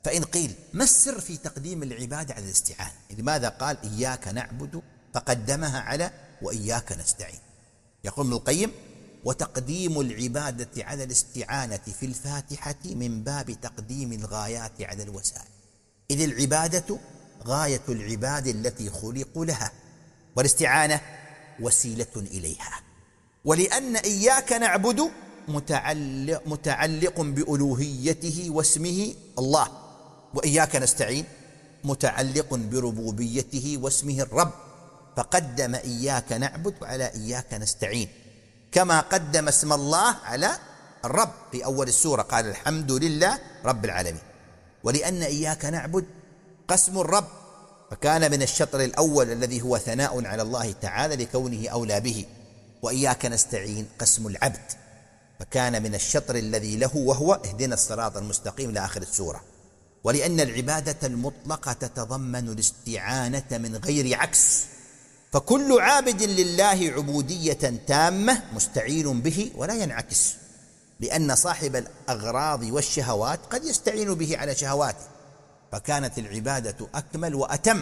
فإن قيل ما السر في تقديم العبادة على الاستعانة؟ لماذا قال إياك نعبد فقدمها على وإياك نستعين؟ يقول ابن القيم: وتقديم العبادة على الاستعانة في الفاتحة من باب تقديم الغايات على الوسائل، إذ العبادة غاية العباد التي خلقوا لها، والاستعانة وسيلة إليها. ولأن إياك نعبد متعلق بألوهيته واسمه الله، وإياك نستعين متعلق بربوبيته واسمه الرب، فقدم إياك نعبد على إياك نستعين، كما قدم اسم الله على الرب في أول السورة، قال الحمد لله رب العالمين. ولأن إياك نعبد قسم الرب، فكان من الشطر الأول الذي هو ثناء على الله تعالى لكونه أولى به، وإياك نستعين قسم العبد، فكان من الشطر الذي له وهو اهدنا الصراط المستقيم لآخر السورة. ولأن العبادة المطلقة تتضمن الاستعانة من غير عكس، فكل عابد لله عبودية تامة مستعين به ولا ينعكس، لأن صاحب الأغراض والشهوات قد يستعين به على شهواته، فكانت العبادة أكمل وأتم،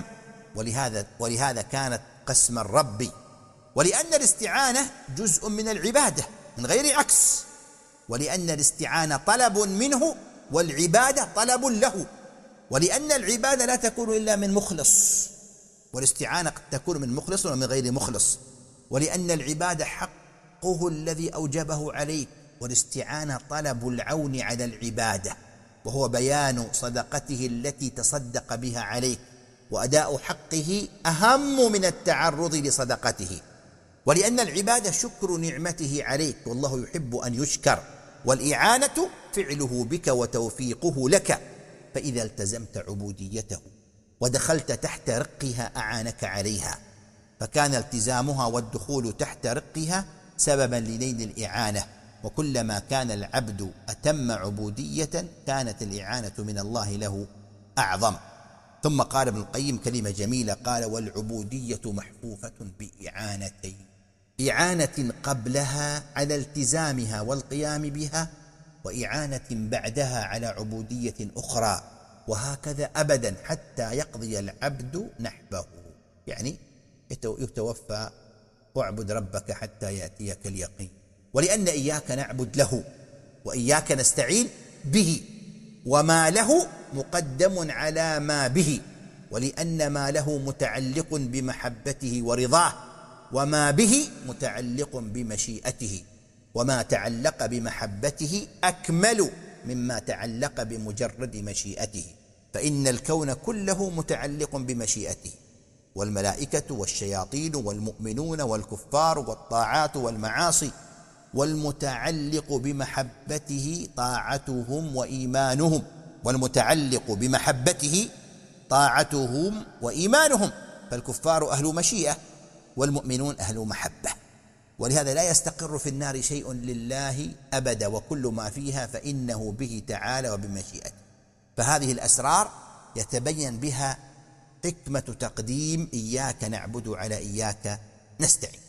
ولهذا كانت قسم الرب. ولأن الاستعانة جزء من العبادة من غير عكس، ولأن الاستعانة طلب منه والعبادة طلب له، ولأن العبادة لا تكون إلا من مخلص، والاستعانة قد تكون من مخلص ومن غير مخلص. ولأن العبادة حقه الذي أوجبه عليك، والاستعانة طلب العون على العبادة، وهو بيان صدقته التي تصدق بها عليك، وأداء حقه أهم من التعرض لصدقته. ولأن العبادة شكر نعمته عليك، والله يحب أن يشكر، والإعانة فعله بك وتوفيقه لك، فإذا التزمت عبوديته ودخلت تحت رقها أعانك عليها، فكان التزامها والدخول تحت رقها سببا لنيل الإعانة. وكلما كان العبد أتم عبودية كانت الإعانة من الله له أعظم. ثم قال ابن القيم كلمة جميلة، قال: والعبودية محفوفة بإعانتين: إعانة قبلها على التزامها والقيام بها، وإعانة بعدها على عبودية أخرى، وهكذا أبدا حتى يقضي العبد نحبه. يعني يتوفى: واعبد ربك حتى يأتيك اليقين. ولأن إياك نعبد له وإياك نستعين به، وما له مقدم على ما به، ولأن ما له متعلق بمحبته ورضاه، وما به متعلق بمشيئته، وما تعلق بمحبته أكمل مما تعلق بمجرد مشيئته، فإن الكون كله متعلق بمشيئته، والملائكة والشياطين والمؤمنون والكفار والطاعات والمعاصي، والمتعلق بمحبته طاعتهم وإيمانهم، والمتعلق بمحبته طاعتهم وإيمانهم، فالكفار أهل مشيئة والمؤمنون أهل محبة. ولهذا لا يستقر في النار شيء لله أبدا، وكل ما فيها فإنه به تعالى وبمشيئته. فهذه الأسرار يتبين بها حكمة تقديم إياك نعبد على إياك نستعين.